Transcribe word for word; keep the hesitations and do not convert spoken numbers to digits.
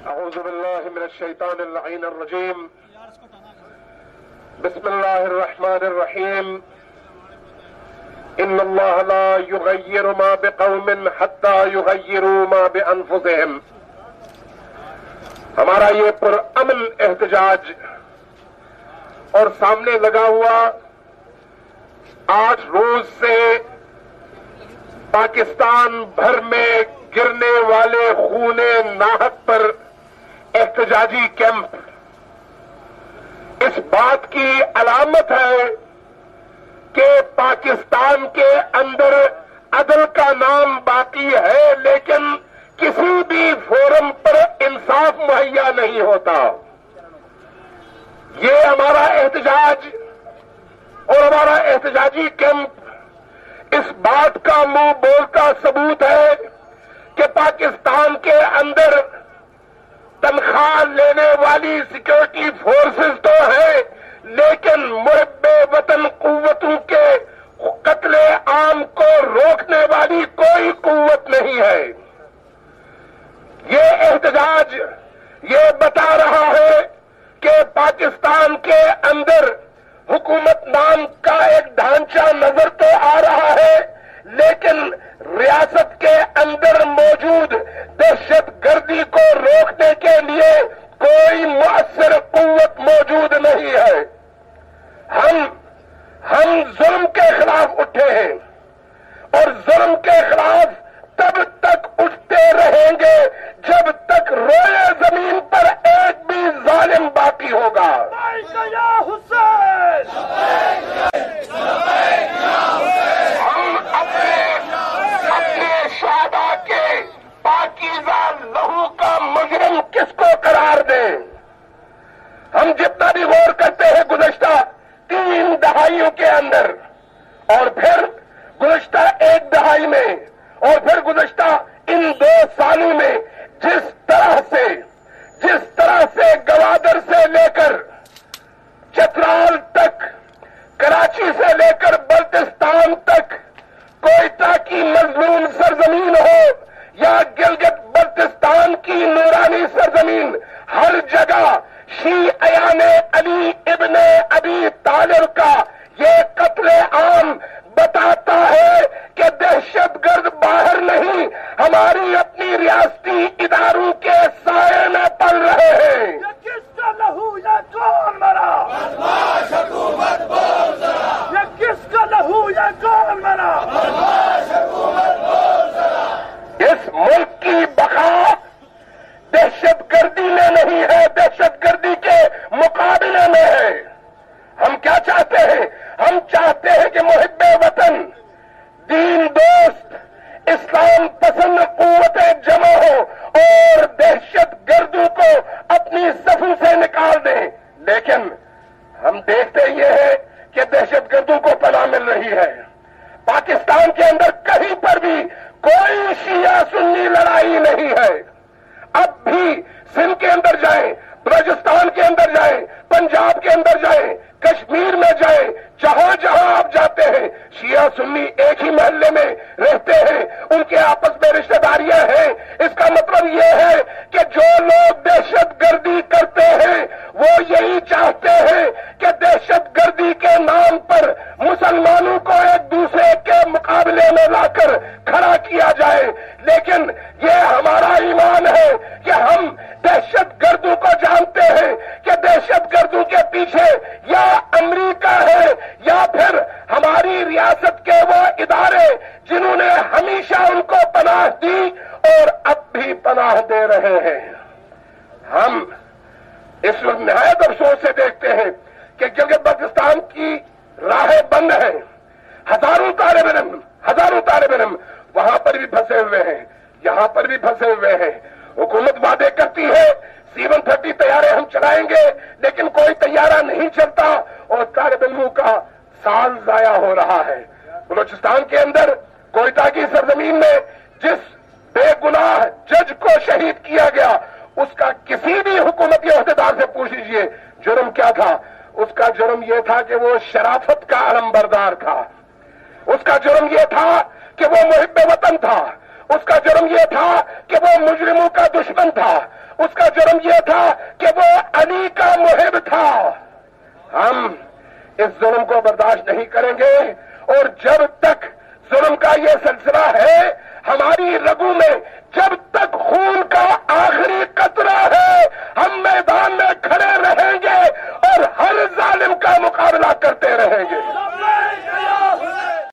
اعوذ باللہ من الشیطان اللعین الرجیم بسم اللہ الرحمن الرحیم ان اللہ لا یغیر ما بقوم حتی یغیروا ما بانفسهم. ہمارا یہ پرامن احتجاج اور سامنے لگا ہوا آٹھ روز سے پاکستان بھر میں گرنے والے خون ناحق پر احتجاجی کیمپ اس بات کی علامت ہے کہ پاکستان کے اندر عدل کا نام باقی ہے لیکن کسی بھی فورم پر انصاف مہیا نہیں ہوتا. یہ ہمارا احتجاج اور ہمارا احتجاجی کیمپ اس بات کا منہ بولتا ثبوت ہے کہ پاکستان کے اندر تنخواہ لینے والی سیکورٹی فورسز تو ہیں لیکن محب وطن قوتوں کے قتل عام کو روکنے والی کوئی قوت نہیں ہے. یہ احتجاج یہ بتا رہا ہے کہ پاکستان کے اندر حکومت نام کا ایک ڈھانچہ نظر تو آ رہا ہے لیکن ریاست کے اندر موجود دہشت گردی کو روکنے کے لیے کوئی مؤثر قوت موجود نہیں ہے. ہم ہم ظلم کے خلاف اٹھے ہیں اور ظلم کے خلاف تب تک اٹھتے رہیں گے جب تک روئے زمین پر ایک بھی ظالم باقی ہوگا. ہم اپنے اپنے شہدا کے پاکیزہ لہو کا مجرم کس کو قرار دیں؟ ہم جتنا بھی غور کرتے ہیں گزشتہ تین دہائیوں کے اندر اور پھر گزشتہ ایک دہائی میں اور پھر گزشتہ ان دو سالوں میں جس طرح سے جس طرح سے گوادر سے لے کر چترال تک کراچی سے لے کر بلتستان تک کوئٹہ کی مظلوم سرزمین ہو یا گلگت بلتستان کی نورانی سرزمین ہر جگہ شیعیان علی ابن ابی طالب کا یہ قتل عام بتاتا ہے کہ دہشت گرد باہر نہیں ہماری اپنی ریاستی اداروں کے سائے میں پل رہے ہیں. یہ کس کا لہو یہ کون مرا؟ بدماش حکومت بول ذرا. یہ کس کا لہو یہ کون مرا؟ بدماش حکومت بول ذرا. اس ملک کی بقا دہشت گردی میں نہیں ہے دہشت گردی کے مقابلے میں ہے. ہم کیا چاہتے ہیں؟ ہم چاہتے ہیں کہ محب وطن دین دوست اسلام پسند قوتیں جمع ہو اور دہشت گردوں کو اپنی صفوں سے نکال دیں. لیکن ہم دیکھتے یہ ہے کہ دہشت گردوں کو پناہ مل رہی ہے. پاکستان کے اندر کہیں پر بھی کوئی شیعہ سنی لڑائی نہیں ہے. اب بھی سندھ کے اندر جائیں بلوچستان کے اندر جائیں پنجاب کے اندر جائیں کشمیر میں جائیں جہاں جہاں آپ جاتے ہیں شیعہ سنی ایک ہی محلے میں رہتے ہیں ان کے آپس میں رشتہ داریاں ہیں. اس کا مطلب یہ ہے کہ جو لوگ دہشت گردی کرتے ہیں وہ یہی چاہتے ہیں کہ دہشت گردی کے نام پر مسلمانوں کو ایک دوسرے کے مقابلے میں لا کر کھڑا کیا جائے. لیکن یہ ہمارا ایمان ہے کہ ہم دہشت گردوں کو جانتے ہیں کہ دہشت گردوں کے پیچھے یا امریکہ ہے یا پھر ہماری ریاست کے وہ ادارے جنہوں نے ہمیشہ ان کو پناہ دی اور اب بھی پناہ دے رہے ہیں. ہم اس وقت نہایت افسوس سے دیکھتے ہیں کہ گلگت بلتستان کی راہیں بند ہیں. ہزاروں طالب علم ہزاروں طالب علم وہاں پر بھی پھنسے ہوئے ہیں یہاں پر بھی پھنسے ہوئے ہیں. حکومت وعدے کرتی ہے سی ون تھرٹی طیارے ہم چلائیں گے لیکن کوئی طیارہ نہیں چلتا اور طالب علموں کا سال ضائع ہو رہا ہے. بلوچستان کے اندر کوئٹہ کی سرزمین میں جس بے گناہ جج کو شہید کیا گیا اس کا کسی بھی حکومتی عہدیدار سے پوچھ لیجئے جرم کیا تھا. اس کا جرم یہ تھا کہ وہ شرافت کا علم بردار تھا. اس کا جرم یہ تھا کہ وہ محب وطن تھا. اس کا جرم یہ تھا کہ وہ مجرموں کا دشمن تھا، اس کا جرم یہ تھا کہ وہ علی کا محب تھا۔ ہم اس ظلم کو برداشت نہیں کریں گے، اور جب تک ظلم کا یہ سلسلہ ہے ہماری رگوں میں، جب تک خون کا آخری قطرہ